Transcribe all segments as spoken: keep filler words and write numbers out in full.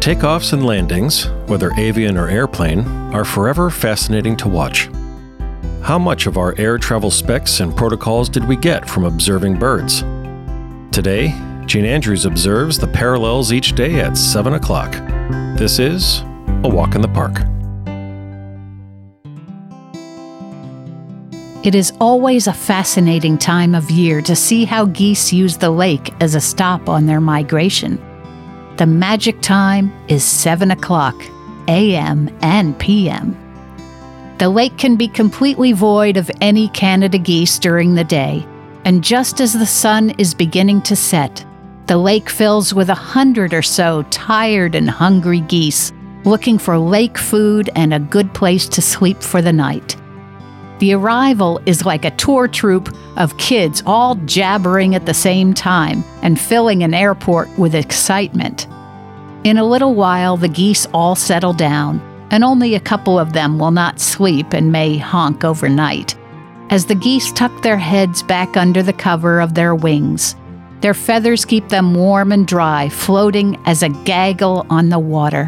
Takeoffs and landings, whether avian or airplane, are forever fascinating to watch. How much of our air travel specs and protocols did we get from observing birds? Today, Gene Andrews observes the parallels each day at seven o'clock. This is A Walk in the Park. It is always a fascinating time of year to see how geese use the lake as a stop on their migration. The magic time is seven o'clock, a m and p m. The lake can be completely void of any Canada geese during the day, and just as the sun is beginning to set, the lake fills with a hundred or so tired and hungry geese looking for lake food and a good place to sleep for the night. The arrival is like a tour troupe of kids all jabbering at the same time and filling an airport with excitement. In a little while, the geese all settle down, and only a couple of them will not sleep and may honk overnight. As the geese tuck their heads back under the cover of their wings, their feathers keep them warm and dry, floating as a gaggle on the water.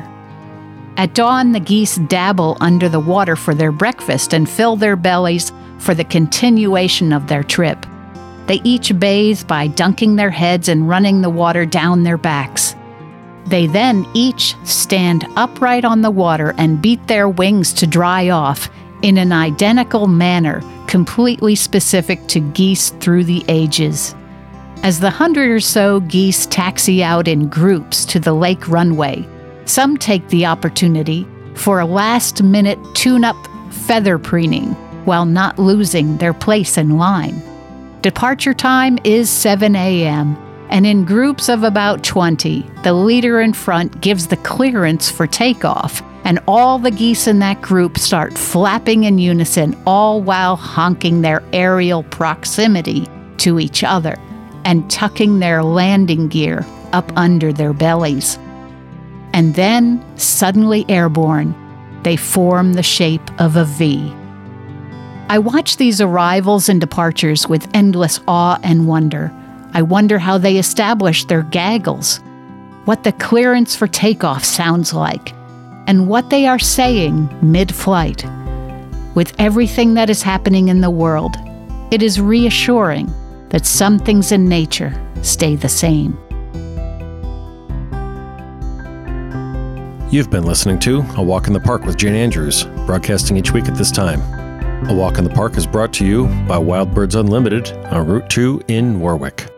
At dawn, the geese dabble under the water for their breakfast and fill their bellies for the continuation of their trip. They each bathe by dunking their heads and running the water down their backs. They then each stand upright on the water and beat their wings to dry off in an identical manner, completely specific to geese through the ages. As the hundred or so geese taxi out in groups to the lake runway, some take the opportunity for a last-minute tune-up feather preening while not losing their place in line. Departure time is seven a m, and in groups of about twenty, the leader in front gives the clearance for takeoff, and all the geese in that group start flapping in unison, all while honking their aerial proximity to each other and tucking their landing gear up under their bellies. And then, suddenly airborne, they form the shape of a V. I watch these arrivals and departures with endless awe and wonder. I wonder how they establish their gaggles, what the clearance for takeoff sounds like, and what they are saying mid-flight. With everything that is happening in the world, it is reassuring that some things in nature stay the same. You've been listening to A Walk in the Park with Gene Andrews, broadcasting each week at this time. A Walk in the Park is brought to you by Wild Birds Unlimited on Route two in Warwick.